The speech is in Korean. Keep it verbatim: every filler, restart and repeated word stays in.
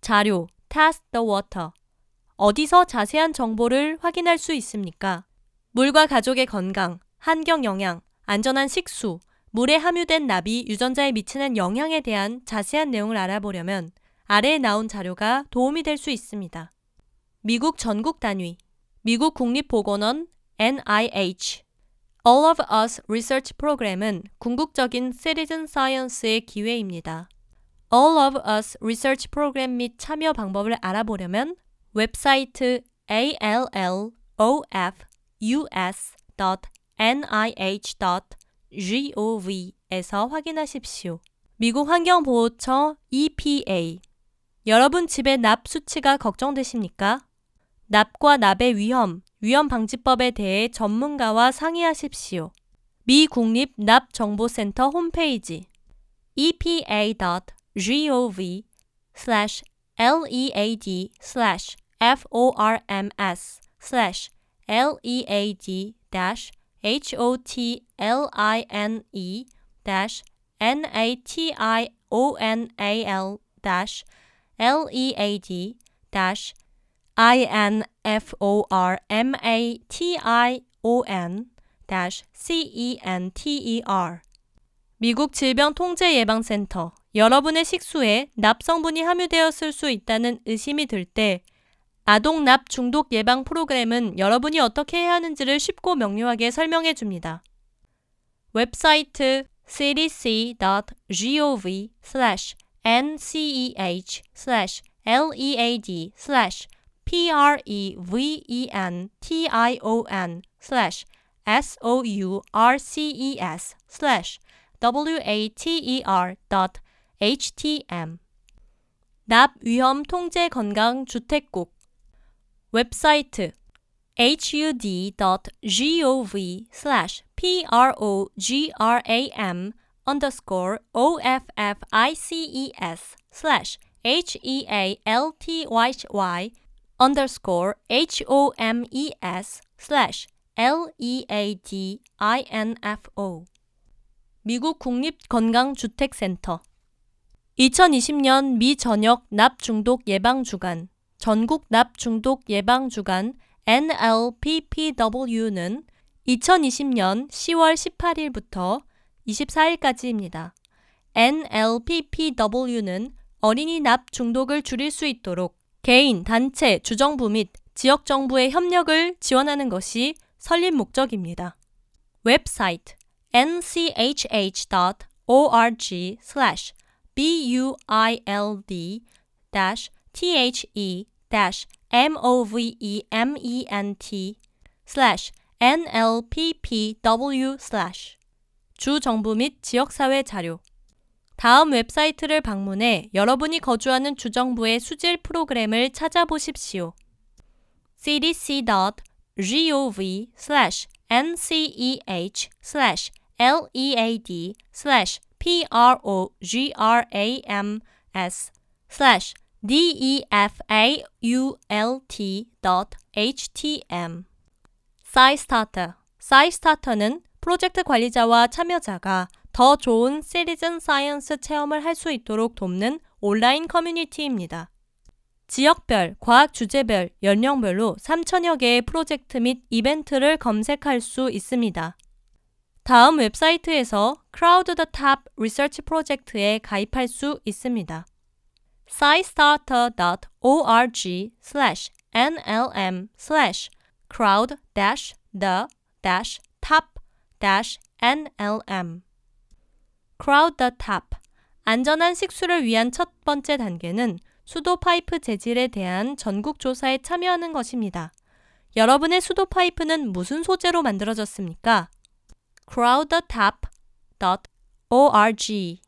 자료, test the water. 어디서 자세한 정보를 확인할 수 있습니까? 물과 가족의 건강, 환경 영향, 안전한 식수, 물에 함유된 납이 유전자에 미치는 영향에 대한 자세한 내용을 알아보려면 아래에 나온 자료가 도움이 될 수 있습니다. 미국 전국 단위, 미국 국립보건원 엔 아이 에이치 All of Us Research 프로그램은 궁극적인 Citizen Science의 기회입니다. All of Us Research 프로그램 및 참여 방법을 알아보려면 웹사이트 에이 엘 엘 오 에프 유 에스 닷 엔 아이 에이치 닷 gov 에서 확인하십시오. 미국 환경보호처 이 피 에이 여러분 집의 납 수치가 걱정되십니까? 납과 납의 위험, 위험방지법에 대해 전문가와 상의하십시오. 미 국립납정보센터 홈페이지 이 피 에이 닷 gov 슬래시 lead 슬래시 forms 슬래시 lead dash hotline dash national dash lead dash information dash center 미국 질병통제예방센터 여러분의 식수에 납 성분이 함유되었을 수 있다는 의심이 들 때 아동 납 중독 예방 프로그램은 여러분이 어떻게 해야 하는지를 쉽고 명료하게 설명해 줍니다. 웹사이트 씨디씨 닷 gov 슬래시 nchh 슬래시 lead 슬래시 prevention 슬래시 sources 슬래시 water 닷 htm 납 위험 통제 건강 주택국 웹사이트 hud 닷 gov 슬래시 program underscore offices 슬래시 healthy underscore homes 슬래시 leadinfo 미국 국립건강주택센터 이천이십 년 미 전역 납 중독 예방 주간 전국 납 중독 예방 주간 엔 엘 피 피 더블유는 이천이십 년 시월 십팔일부터 이십사일까지입니다. 엔 엘 피 피 더블유는 어린이 납 중독을 줄일 수 있도록 개인, 단체, 주정부 및 지역 정부의 협력을 지원하는 것이 설립 목적입니다. 웹사이트 엔 씨 에이치 에이치 닷 오알지 슬래시 비유일드 다시 티에이치이 다시 모브이멘트 슬래시 엔엘피피더블유 슬래시 주정부 및 지역사회 자료 다음 웹사이트를 방문해 여러분이 거주하는 주정부의 수질 프로그램을 찾아보십시오. 씨디씨 닷 gov 슬래시 nchh 슬래시 lead 슬래시 programs 슬래시 default 닷 htm SciStarter SciStarter는 프로젝트 관리자와 참여자가 더 좋은 시티즌 사이언스 체험을 할 수 있도록 돕는 온라인 커뮤니티입니다. 지역별, 과학 주제별, 연령별로 삼천여 개의 프로젝트 및 이벤트를 검색할 수 있습니다. 다음 웹사이트에서 Crowd the Top 리서치 프로젝트에 가입할 수 있습니다. scistarter 닷 오알지 슬래시 엔엘엠 슬래시 crowd dash the dash top dash 엔엘엠 Crowd the Top 안전한 식수를 위한 첫 번째 단계는 수도 파이프 재질에 대한 전국 조사에 참여하는 것입니다. 여러분의 수도 파이프는 무슨 소재로 만들어졌습니까? crowd the top 닷 오알지